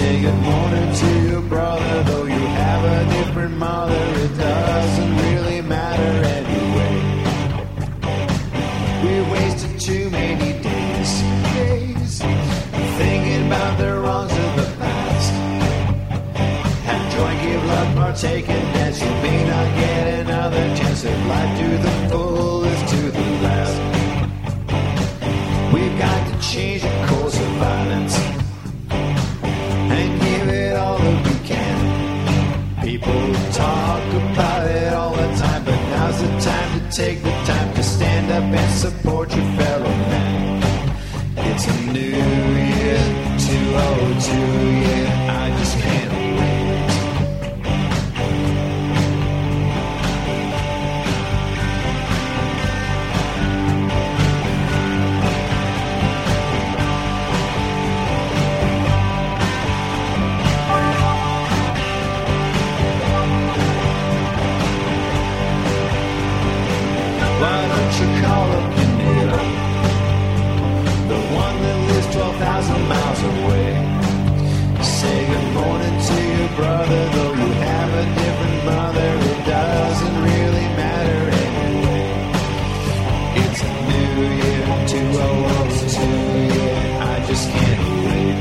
Say good morning to your brother, though you have a different mother. It doesn't really matter anyway. We wasted too many days thinking about the wrongs of the past. Have joy, give love, partake and dance. You may not get another chance of life to the fullest, to the last. We've got to change the course of violence and give it all that we can. People talk about it all the time, but now's the time to take the time to stand up and support your fellow man. It's a new year, 2002, yeah, I just can't wait. Why don't you call up your neighbor, the one that lives 12,000 miles away? Say good morning to your brother, though you have a different mother. It doesn't really matter anyway. It's a new year, 2002, yeah, I just can't wait.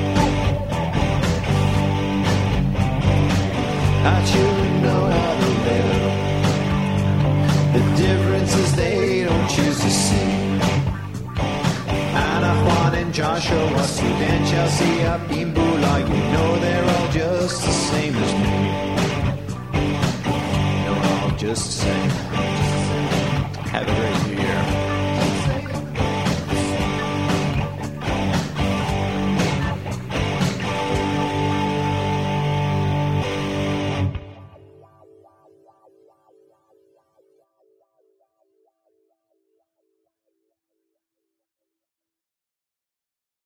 Our children know how to live. The difference is they don't choose to see. Anna, Juan and Joshua, Sue and Chelsea, up in Bula, you know they're all just the same as me. They're all just the same.